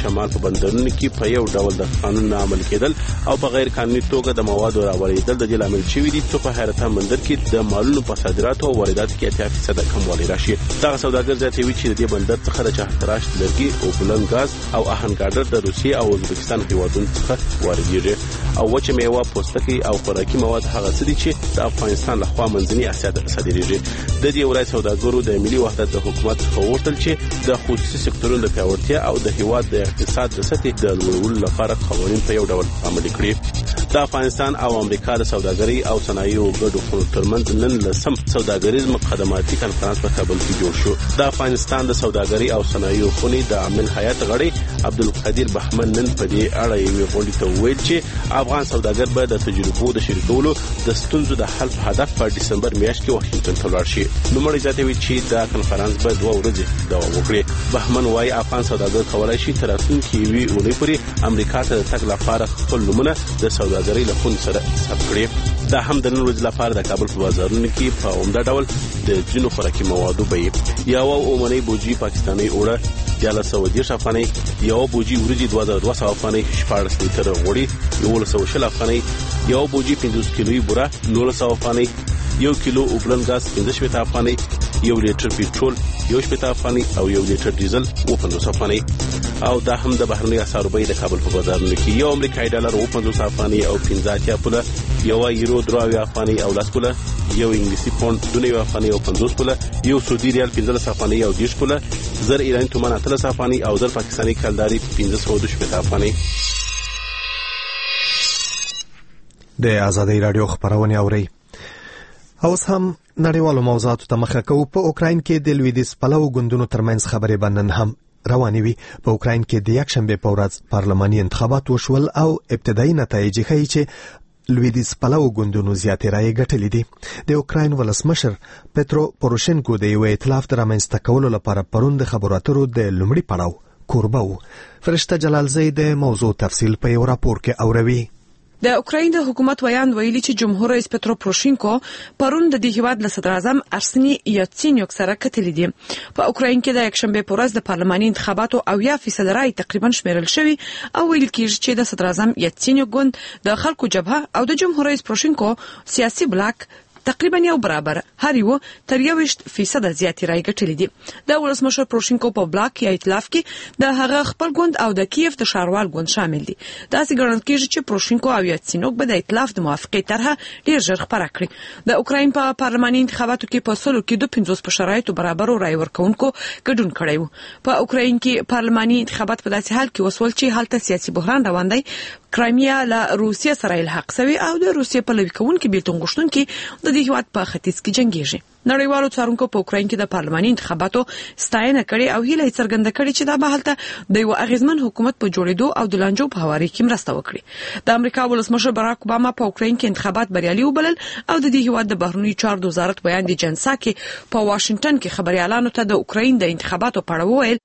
شمال په بندرونو کې په یو ډول د قانون نه عمل کېدل او په غیر قانوني توګه د موادو راوړېدل د دې لامل شوي دي چې په حیرتان بندر کې د مالونو په صادراتو او وارداتو کې 80% کموالی راشي. دغه سوداګر زیاتوي چې د دې بندر څخه د چهارتراش لرګي او بلند غاز او اهنګاډر د روسیې او ازبکستان هیوادونو څخه واردېږي او وچه میوه، پوستکي او خوراکي مواد هغه څه دي چې د افغانستان لخوا منځنۍ اسیا ته صادرېږي. د دې ولایت سوداګرو د ملي وحدت د حکومت څخه وغوښتل چې د خصوصي سکتورونو د پیاوړتیا او د هیواد د اقتصاد د سطحې د لوړولو لپاره قوانین په یو ډول عملي کړي. د افغانستان او امریکا د سوداګرۍ او صنایعو ګډو خونو ترمنځ نن لسم سوداګریز مقدماتي کنفرانس په کابل کې جوړ شو. د افغانستان د سوداګرۍ او صنایعو خونې د عامل هیئت غړی عبدالقدیر بهمن نن په دې اړه یوې غونډې ته وویل چې افغان سوداګر به د تجربو د شریکولو د ستونزو د حل په هدف په ډسمبر میاشت کې واشنګټن ته لاړ شي. نوموړی زیاتوي چې دا کنفرانس به 2 ورځې دوام وکړي. بهمن وايي افغان سوداګر کولای شي تر راتلونکي یوې اونۍ پورې امریکا ته د تګ لپاره خپل نومونه د سوداګرۍ له خونې سره ثبت کړي. دا هم د نن ورځې لپاره د کابل په بازارونو کې په عمده ډول د ځینو خوراکي موادو بیې یو اومنۍ بوجي پاکستاني اوړه 1310 افغانۍ، یو بوجي وریجې 2200 افغانۍ، 14 لیټر غوړي 1120 افغانۍ، یو بوجي 50 کیلویي بوره 1900 افغانۍ، 1 کیلو اوبلن غاز 15 افغانۍ، 1 لیټر پټرول 18 افغانۍ او 1 لیټر ډیزل 50 افغانۍ. او دا هم د بهرنۍ اسعارو بیې د کابل په بازارونو کې یو امریکایي ډالر 50 افغانۍ او 15 پوله، یو یورو 3 افغانۍ او 10 پوله، یو انګلیسي پوند 2 افغانۍ او 50 پوله، یو سعودي ریال 15 افغانۍ او 10 پوله، زر ایرانی تومان 13 افغانۍ او زر پاکستاني کلداري 1512 افغانۍ. د ازادۍ رادیو خبرونه اوري. اوس هم نړیوالو موضوعاتو ته مخه کوو. په اوکراین کې د لویدیځ پلوو ګوندونو ترمنځ خبرې بنن هم روانې وي. په اوکراین کې د یکشنبه په ورځ پارلماني انتخابات وشول او ابتدایي نتایج ښیي چې لویدیځ پلوو ګوندونو زیاتې رایې ګټلې دي. د اوکراین ولسمشر پترو پوروشنکو د یو ائتلاف د رامنځته کولو لپاره پرون د خبرو اترو د لومړي پړاو کوربه و. فرشته جلالزی د موضوع تفصیل په یو راپور کې اوروي. د اوکراین د حکومت ویان ویلي چې جمهور رئیس پترو پوروشینکو پرون د دې هیواد له صدر اعظم ارسنی یاتسینیوک سره کتلې دي. په اوکراین کې د یکشنبه په ورځ د پارلماني انتخاباتو 80% رای تقریبا شمیرل شوی او ویل کېږي چې د صدر اعظم یاتسینیوک ګوند د خلکو جبهه او د جمهور رئیس پوروشینکو سیاسي بلاک تقریبا یو برابر هر یو تر 20% زیاتې رای ګټلې دي. د ولسمشر پوروشینکو په بلاک یا ائتلاف کې د هغه خپل ګوند او د کیف د شاروال ګوند شامل دي. دا څنګه کېږي چې پوروشینکو او یاتسینوک به د ائتلاف د موافقې طرحه ډیر ژر خبره کړي. د اوکراین په پارلماني انتخاباتو کې په سلو کې 50% برابر رای ورکونکو ګډون کړی وو. په اوکراین کې پارلماني انتخابات په داسې حال کې وسول چې حالت سیاسي بحران روان دی. کرایمیا له روسیې سره الحاق شوی او د روسیې په لوي کوونکې بیلتون غوښتونکو د دې هیواد په ختیځ کې جنگیږي. نړیوالو څارونکو په اوکراین کې د پارلماني انتخاباتو ستاینه کړې او هیله څرګنده کړې چې دا به هلته د یو اغیزمن حکومت په جوړېدو او د لانجو په هواري کې مرسته وکړي. د امریکا ولسمشر باراک اوباما په اوکراین کې انتخابات بریالي وبلل او د دې هیواد د بهرنیو چارو وزارت بیان دی جنساکي په واشنگټن کې خبريالانو ته د اوکراین د انتخاباتو په اړه وویل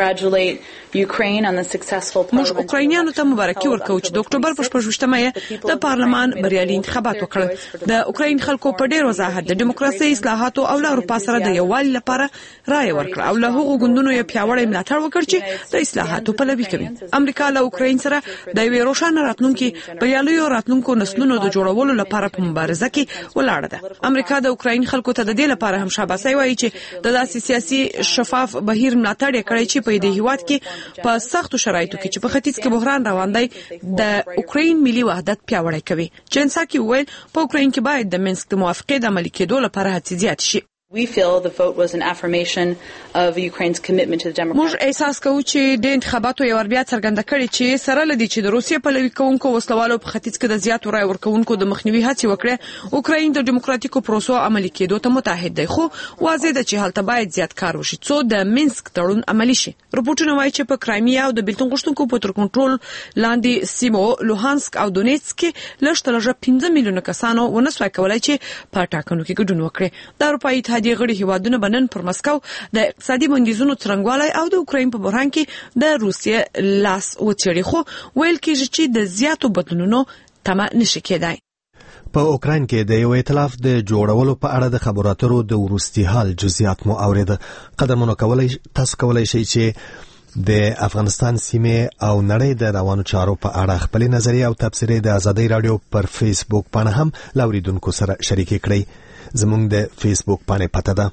موږ اوکراینیانو ته مبارکي ورکوو چې د اکتوبر په 28مه د پارلمان بریالي انتخابات وکړل. د اوکراین خلکو په ډېر وضاحت د دیموکراسي اصلاحات او له اروپا سره د یووالي لپاره رائے ورکړه او له هغو ګوندونو یې پیاوړی ملاتړ وکړ چې د اصلاحاتو پلوي کوي. امریکا له اوکراین سره د یوې روښانه راتلونکي بریالیو راتلونکو نسلونو د جوړولو لپاره په مبارزه کې ولاړه ده. امریکا د اوکراین خلکو ته د دې لپاره هم شاباسي وایي چې د داسې سیاسي شفاف بهیر ملاتړ کړی چې په دې هیواد کې په سختو شرایطو کې چې په ختیځ کې بحران روان دی د اوکراین ملي وحدت پیاوړی کوي. جنساکي ویل په اوکراین کې باید د منسک د موافقې د عملي کېدو لپاره هڅې زیات شي. We feel the vote was an affirmation of Ukraine's commitment to the democratic. موږ احساس کوو چې د انتخاباتو یو بیا څرګنده کړي چې سره لدی چې د روسیې په لوي کوونکو وسلوالو په ختیځ کې د زیاتو رای ورکوونکو د مخنیوي هڅې وکړي. اوکراین د دیموکراتیکو پروسو عملي کېدو ته متحد دی خو واضح ده چې هلته باید زیات کار وشي څو د منسک تړون عملي شي. رپورټونه وايي چې په کرایمیا او د بیلتون غوښتونکو په تر کنټرول لاندې سیمو لوهانسک او دونیتسک کې لږ 15 میلیونه کسانو ونسوي کولای چې په ټاکنو کې ګډون وکړي. د اروپایي اتحادیې غړي هیوادونه بنن پر مسکو د اقتصادي بندیزونو څرنګوالي او د اوکراین په بحران کې د روسیې لاس وچړي خو ویل کېږي چې د زیاتو بدلونونو تمه نشي کېدای. په اوکراین کې د یو ائتلاف د جوړولو په اړه د خبرو اترو د وروستي حال جزئیات مو اوریده. قدرمنو تاسو کولای شئ چې د افغانستان سیمه او نړۍ د روانو چارو په اړه خپل نظریه او تبصره د ازادي رادیو پر فیسبوک باندې هم لاوریدونکو سره شریک کړئ. زموږ د فیسبوک باندې پته ده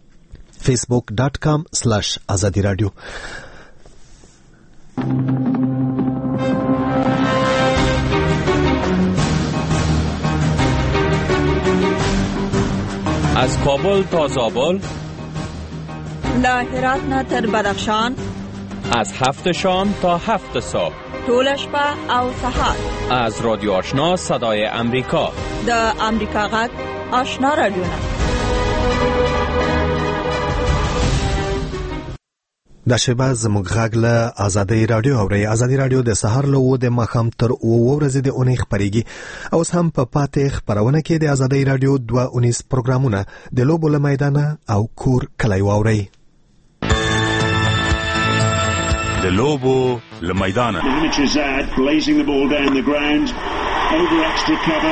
facebook.com/azadi radio. از کابل تا زابل، له هرات نه تر بدخشان، از 7 شام تا 7 صبح، طول شپه او سهار، از رادیو آشنا صدای امریکا، د امریکا غږ آشنا رادیو نه. دا شبه زموږ غږ له ازادي رادیو اوري. ازادي رادیو د سحر له 2 د مخام تر 2 ورځې د اونۍ خبريږي. او هم په پاتې خبرونه کې د ازادي رادیو 2 پروګرامونه د لوبو له میدان او کور کلی واوري. د لوبو له میدان blazing the ball down the ground over extra cover.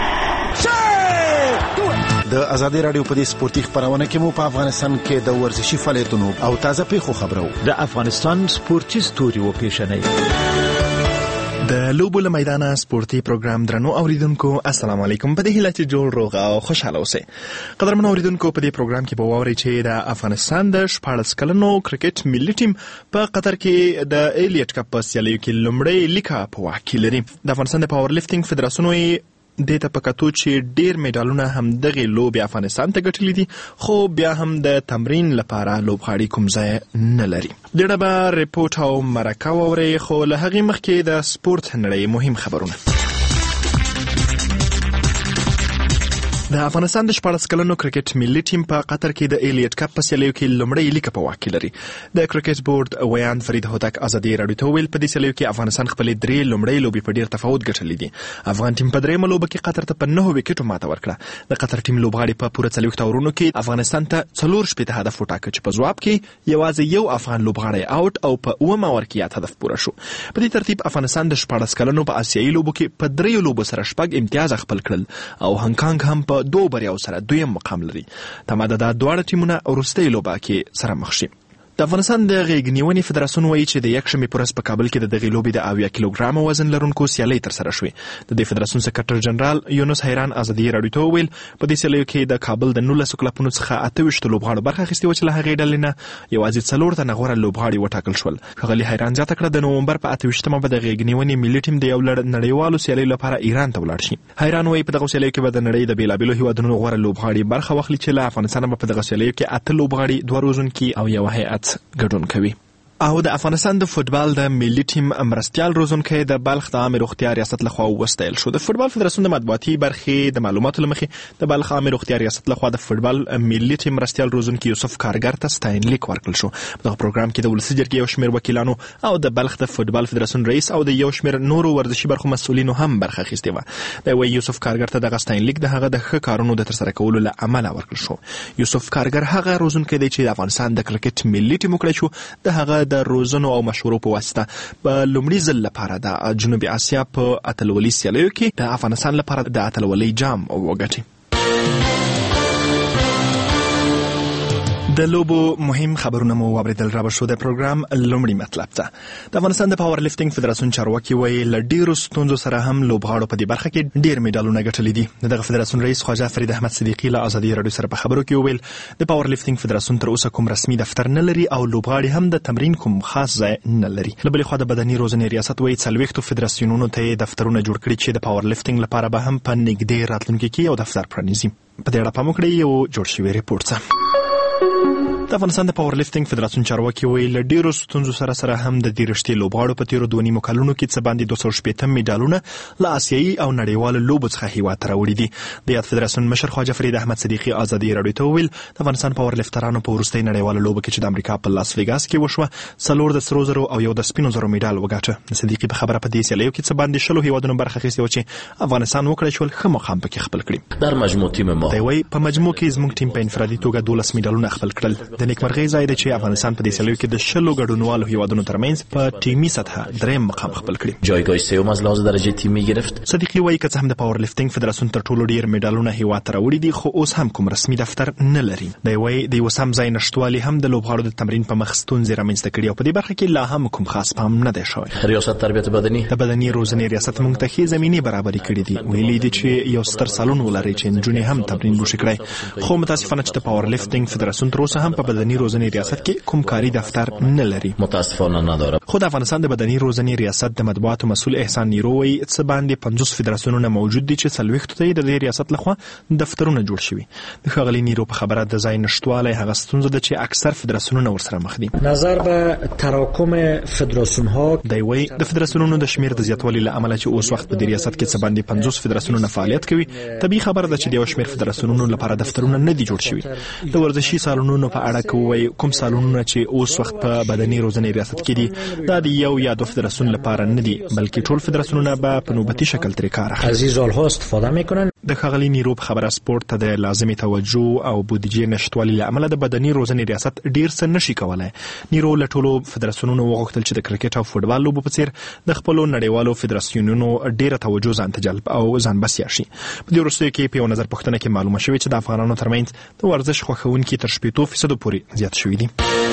د ازادي رادیو په دې سپورتي خبرونه کې مو په افغانستان کې د ورزشي فعالیتونو او تازه پیښو خبرو د افغانستان سپورتي ستوري او پیښنې د لوبو له میدانه سپورتي پروګرام درنو اوریدونکو السلام علیکم. په دې هیله چې جوړ روغ او خوشاله اوسئ. قدرمن اوریدونکو په دې پروګرام کې به واورئ چې د افغانستان د 14 کلنو کرکټ ملي ټیم په قطر کې د ایلیټ کپ په سیالیو کې لومړی لیکه په واک کې لري. د افغانستان د پاور لفټینګ فدراسیون د ته پکاتو چې ډیر میډالونه هم دغه لوبي افغانستان ته ګټلې دي، خو بیا هم د تمرین لپاره لوبغاړي کوم ځای نه لري. ډېر به ریپورت او مرکه ووري، خو له هغې مخکې د سپورت نړۍ مهم خبرونه. د افغانستان د 14 کلنو کرکټ ملي ټیم په قطر کې د ایلیټ کپ په سیالیو کې لومړی لیکه په واک کې لري. د کرکټ بورډ ویان فرید هوتک ازادي رادیو ته ویل په دې سیالیو کې افغانستان خپل 3 لومړی لوبي په ډیر تفاوت ګټلې دي. افغان ټیم په 3 لوبه کې قطر ته په 9 وکټو ماته ورکړه. د قطر ټیم لوبغاړي په پوره 40 اورونو کې افغانستان ته 4 شپږ هدف وټاکه چې په جواب کې یوازې یو افغان لوبغاړی اوټ او په 9 اور کې هدف پوره شو. په دې ترتیب افغانستان د 14 کلنو په آسیایي لوبو کې په 3 لوبو سره 6 امتیاز خپل کړل او هانګ کانګ هم په 2 بریاو سره دویم مقام لري. تماده د دواړه ټیمونه وروستۍ لوبه کې سره مخ شي. د افغانستان د غېږنیونې فدراسیون وایي چې د یکشنبې پر ورځ په کابل کې د دغې لوبې د 80 کیلوګرام وزن لرونکو سیالۍ ترسره شوې. د دې فدراسیون سکرټر جنرال یونس حیران ازادي رادیو ته وویل په دې سیالیو کې د کابل د 19 کلبونو څخه 28 لوبغاړو برخه اخیستې وه چې له هغې ډلې نه یوازې 4 تنه غوره لوبغاړي وټاکل شول. ښاغلي حیران زیاته کړه د نومبر په 28مه به د غېږنیونې ملي ټیم د یو لړ نړیوالو سیالیو لپاره ایران ته ولاړ شي. حیران وایي په دغه سیالیو کې به د نړۍ د بیلابېلو هیوادونو غوره لوبغاړي برخه واخلي چې له افغانستان به په دغه سیالیو کې 8 لوبغاړي، 2 روزونکي او یو هیئت ګډون کوي. او د افغانستان د فوتبال د ملي ټیم مرستیال روزونکی د بلخ د عامه روغتیا ریاست لخوا وستایل شو. د فوتبال فدراسیون د مطبوعاتي برخې د معلوماتو لمخې د بلخ عامه روغتیا ریاست لخوا د فوتبال ملي ټیم مرستیال روزونکی یوسف کارګر ته ستاینلیک ورکړل شو. په دغه پروګرام کې د ولسي جرګې یو شمېر وکیلانو او د بلخ د فوتبال فدراسیون رئیس او د یو شمېر نورو ورزشي برخو مسؤلینو هم برخه اخیستې وه. د یوسف کارګر ته دغه ستاینلیک د هغه د ښه کارونو د ترسره کولو له امله ورکړل شو. یوسف کارګر هغه روزونکی دی چې د افغانستان د کرکټ ملي ټیم وکړی شو. د هغه د روزنو او مشورو په واسطه په لومړي ځل لپاره د جنوبي اسیا په اتلولۍ سیالیو کې د افغانستان لپاره د اتلولۍ جام وګټي. د لوبو مهم خبرونه مو واوریدل. را به شو د پروګرام لومړی مطلب ته. د افغانستان د پاور لفټینګ فدراسیون چارواکي وایي له ډیرو ستونزو سره هم لوبغاړو په دې برخه کې ډیر میډالونه ګټلي دي. دغه فدراسیون رئیس خواجه فرید احمد صدیقي له ازادي رادیو سره په خبرو کې وویل د پاور لفټینګ فدراسیون تر اوسه کوم رسمي دفتر نه لري او لوبغاړي هم د تمرین کوم خاص ځای نه لري. له بلې خوا د بدني روزنې ریاست وایي 40 فدراسیونونو ته دفترونه جوړ کړي چې د پاور لفټینګ لپاره به هم په نږدې راتلونکي کې یو دفتر پرانیزي. په دې اړه پام وکړئ یو جوړ شوی ریپورت څه. د افغانستان د پاور لفټینګ فدراسیون چارواکي وایي له ډیرو ستونزو سره هم د دې رښتې لوبغاړو په تیرو 2.5 کلونو کې څه باندې 260 میډالونه له آسیایي او نړیوالو لوبو څخه هیواد ته راوړي دي. د یاد فدراسیون مشر خواجه فرید احمد صدیقي ازادي رادیو ته وویل د افغانستان پاور لفټرانو په وروستۍ نړیواله لوبه کې چې د امریکا په لاس ویګاس کې وشوه 4 د سرو زرو او یو د سپینو زرو میډال وګاټه. صدیقي په خبره په دې سیالیو کې څه باندې 20 هیوادونو برخه اخیستې وه چې افغانستان وکړی شول ښه مقام پکې خپل کړي. در مجموع تیم ما دی وایي په مجموع کې زموږ ټیم په انفرادي توګه 12 میډالونه خپل کړل. د نیکمرغۍ ځای دی چې افغانستان په دې سیالیو کې د 10 ګډونوالو هیوادونو ترمنځ په ټیمي سطحه دریم مقام خپل کړی. جایگاه سوم از لحاظ درجه تیمی گرفت. صدیقی وایي که څه هم د پاور لیفتینګ فدراسیون تر ټولو ډیر میډالونه هیواد ته راوړي دي خو اوس هم کوم رسمي دفتر نه لري. دی وایي د یو سم ځای نشټوالي هم د لوبغاړو د تمرین په مخ ستونزې رامنځته کړي او په دې برخه کې لا هم کوم خاص پام نه دی شوی. ریاست تربیت بدني د بدني روزنې ریاست موږ ته ښې زمینې برابرې کړې دي. ویلي دي چې یو ستر سالون ولري چې نجونې هم تمرین وشي کړي خو متاسفانه چې د پاور لیفتینګ فدراسیون تر اوسه هم په بدني روزنې ریاست کې کوم کاري دفتر نه لري. متاسفانه نداره. خو د افغانستان د بدني روزنې ریاست د مطبوعاتو مسؤل احسان نیرو وایي څه باندې 50 فدراسیونونه موجود دي چې 40 ته د دې ریاست لخوا دفترونه جوړ شوي. د ښاغلي نیرو په خبره د ځای نشټوالی هغه ستونزه ده چې اکثر فدراسیونونه ورسره مخ دي. نظر به تراکم فدراسیون ها دی وایي د فدراسیونونو د شمیر د زیاتوالي له امله چې اوس وخت په دې ریاست کې څه باندې 50 فدراسیونونه فعالیت کوي طبیعي خبره ده چې د یو شمیر فدراسیونونو لپاره دفترونه نه دي جوړ شوي. د ورزشي سالونونو په اړه کوي کوم سالونونه چې اوس وخت په بدني روزنې ریاست کې دي دا د یو یا دوه فدراسیون لپاره نه دي بلکې ټول فدراسیونونه به په نوبتي شکل ترې کار اخلي. عزیز الها استفاده میکنن. د ښاغلي نیرو په خبره سپورت ته د لازمي توجه او بودیجې نشټوالي له امله د بدني روزنې ریاست ډیر څه نشي کولای. نیرو له ټولو فدراسیونونو وغوښتل چې د کرکټ او فوټبال لوبو په څیر د خپلو نړیوالو فدراسیونونو ډیره توجه ځان ته جلب او ځان بسیا شي. په دې وروستیو کې په یو نظر پوښتنه کې معلومه شوې چې د افغانانو ترمنځ د ورزش خوښونکي تر 80% پورې زیات شوي دي.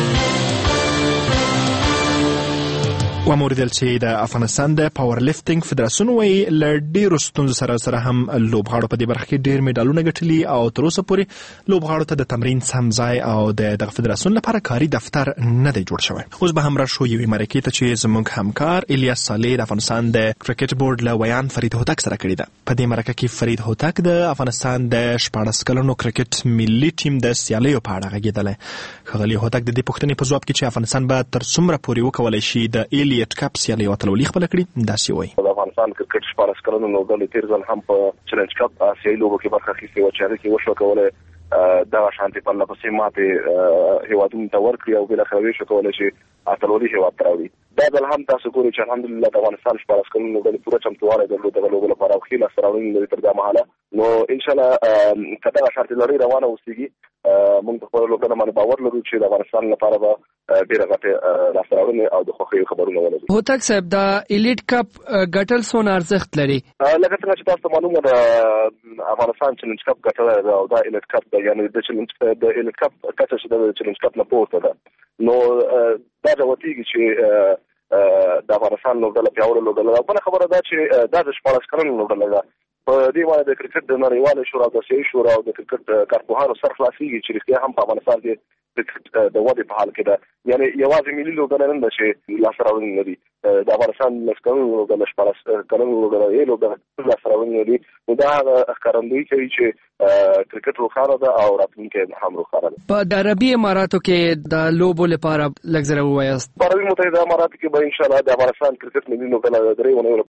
وموریدل چې د افغانستان د پاور لیفتینګ فدراسیون وایي له ډیرو ستونزو سره هم لوبغاړو په دې برخه کې ډیر میډالونه ګټلي او تر اوسه پورې لوبغاړو ته د تمرین سم ځای او د فدراسیون لپاره کاري دفتر نه دی جوړ شوی. اوس به هم راشو یوې مرکې ته چې زموږ همکار الیاس صالح د افغانستان د کرکټ بورډ له ویان فرید هوتک سره کړې ده. په دې مرکه کې فرید هوتک د افغانستان د 14 کلنو کرکټ ملي ټیم د سیالیو په اړه غږېدلی. ښاغلي هوتک د دې پوښتنې په ځواب کې چې افغانستان به تر څومره پورې وکولی شي د ایلیټ کپ سیالي وتلولي خپل کړي داسې وایي. د افغانستان کرکټ 14 کلنو لوبډلې تیر ځل هم په چیلنج کپ آسیایي لوبو کې برخه اخیستې وه چې هغې کې وشوه کولی دغه شانتې پرله پسې ماتې هیوادونو ته ورکړي او بالاخره وشوه کولی چې اتلولي هیواد ته راوړي. دا ځل هم تاسو ګورئ چې الحمدلله د افغانستان 14 کلنو لوبډلې پوره چمتووالی درلود دغه لوبو لپاره او ښې لاسته راوړنې لري تر دا مهاله. نو انشاءالله که دغه شانتې لړۍ روانه اوسېږي موږ په خپلو لوبډلو باندې باور لرو چې د افغانستان لپاره به ډېره غټې لاسته راوړنې او د خوښیو خبرونه ولرو. هوتک صاحب د ایلیټ کپ ګټل څونه ارزښت لري؟ لکه څنګه چې تاسو ته معلومه ده افغانستان چیلنج کپ ګټلی ده او دا ایلیټ کپ ده یعنې د ایلیټ کپ کچه چې ده د چیلنج کپ نه پورته ده. نو دا جوتېږي چې د افغانستان لوبډله پیاوړې لوبډله ده. بله خبره دا چې دا د 14 کلنو لوبډله ده. په دې باندې د کرکټ د نړیوالې شورا د آسیایي شورا او د کرکټ کارپوهانو سر خلاصېږي چې رښتیا هم په افغانستان کې کرکټ د ودې په حال کې ده. یعنې یوازې ملي لوبډله نه ده چې لاسته راوړنې لري. د افغانستان 10 کلنو لوبډله 14 کلنو لوبډله یې لوبډله لاسته راوړنې لري. نو دا ښکارندویي کوي چې کرکټ روښانه ده او راتلونکی هم روښانه ده. په د عربي اماراتو کې د لوبو لپاره لږ زره ووایاست. په عربي متحده اماراتو کې به انشاءالله د افغانستان کرکټ ملي لوبډله د 3 ونیو